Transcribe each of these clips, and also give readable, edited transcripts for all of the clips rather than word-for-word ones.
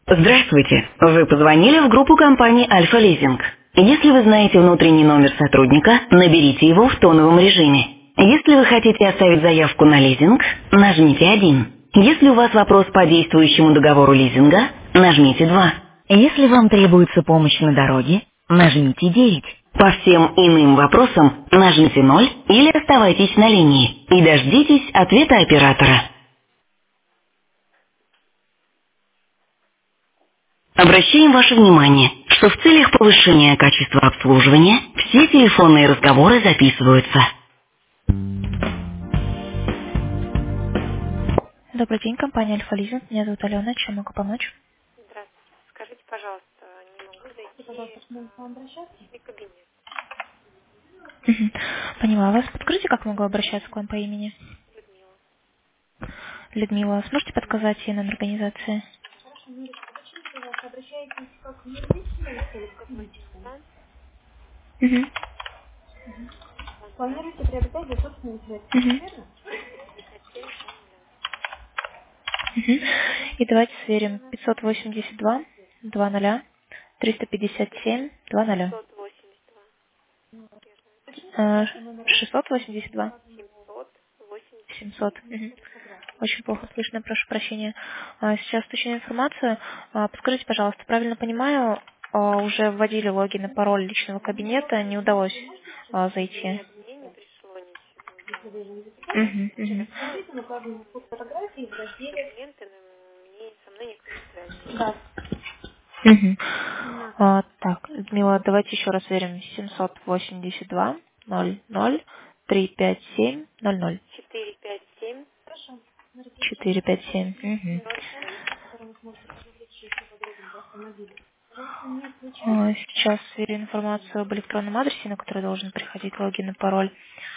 Здравствуйте. Вы позвонили в группу компании «Альфа Лизинг». Если вы знаете внутренний номер сотрудника, наберите его в тоновом режиме. Если вы хотите оставить заявку на лизинг, нажмите 1. Если у вас вопрос по действующему договору лизинга, нажмите 2. Если вам требуется помощь на дороге, нажмите 9. По всем иным вопросам нажмите 0 или оставайтесь на линии и дождитесь ответа оператора. Обращаем ваше внимание, что в целях повышения качества обслуживания все телефонные разговоры записываются. Добрый день, компания Альфа Лизинг. Меня зовут Алена. Чем могу помочь? Здравствуйте. Скажите, пожалуйста, не могу зайти в личный кабинет? Мгм. Поняла вас. Подскажите, как могу обращаться к вам по имени? Людмила. Людмила, сможете подсказать ей номер организации? Консультант Мгм. 20 Мгм. 357 00. Мгм. И давайте сверим. 582 20 357 20. 782. Первое. 682 782. 700. Мгм. Очень плохо слышно, прошу прощения. Сейчас уточню информацию. Подскажите, пожалуйста, правильно понимаю, уже вводили логин и пароль личного кабинета, не удалось зайти? Нет, мне не пришло ничего. Я Мгм, мгм. заходила, документы, но со мной никто не связывается. Мгм. Так, Людмила, давайте еще раз верим. 782 00 357 00 457 457. Мгм. 00. Сейчас сверю информацию об электронном адресе, на который должен приходить логин и пароль.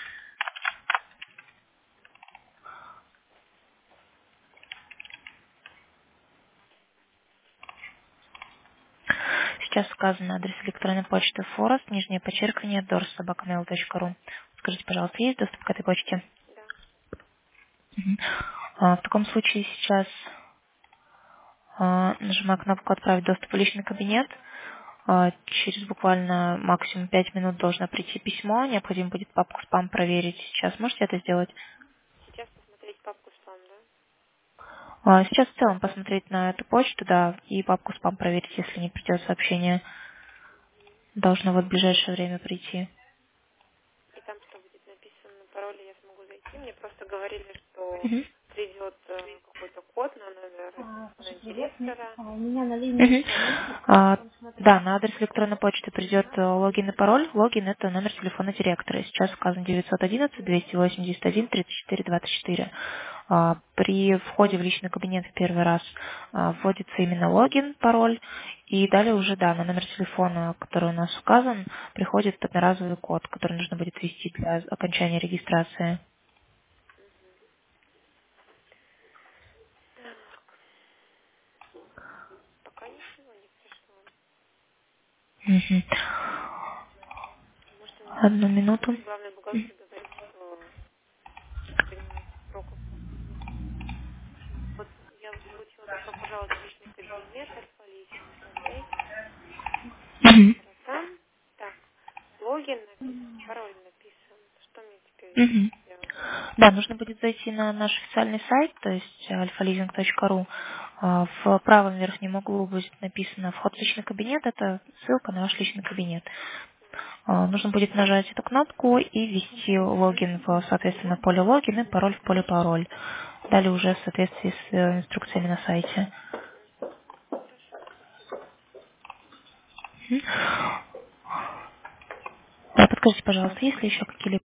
Сейчас указан адрес электронной почты Forest, нижнее подчеркивание, dors@mail.ru. Скажите, пожалуйста, есть доступ к этой почте? Да. Мгм. В таком случае сейчас нажимаю кнопку «Отправить доступ в личный кабинет». Через буквально максимум 5 минут должно прийти письмо. Необходимо будет папку спам проверить. Сейчас можете это сделать? Сейчас посмотреть папку спам, да? Сейчас в целом посмотреть на эту почту, да, и папку спам проверить, если не придет сообщение. Должно вот в ближайшее время прийти. И там что будет написано на пароле, я смогу зайти. Мне просто говорили, что Мгм. придет какой-то код на номер телефона директора. Мгм. А, Да, на адрес электронной почты придет логин и пароль. Логин — это номер телефона директора. Сейчас указан 911-281-34-24. При входе в личный кабинет в первый раз вводится именно логин, пароль, и далее уже, да, на номер телефона, который у нас указан, приходит одноразовый код, который нужно будет ввести для окончания регистрации. Пока ничего не пришло. Мгм. Может, Одну минуту. главный бухгалтер говорит, что принимается сроков. Вот я вот получила только пожаловаться в личный кабинет, альфа-лизинг, окей. Мгм. Там, так, логин написан, пароль написан. Что мне теперь Мгм. делать? Да, нужно будет зайти на наш официальный сайт, то есть alphaleasing.ru. В правом верхнем углу будет написано «Вход в личный кабинет». Это ссылка на ваш личный кабинет. Нужно будет нажать эту кнопку и ввести логин в, соответственно, поле логин и пароль в поле пароль. Далее уже в соответствии с инструкциями на сайте. Хорошо, спасибо. Подскажите, пожалуйста, есть ли еще какие-либо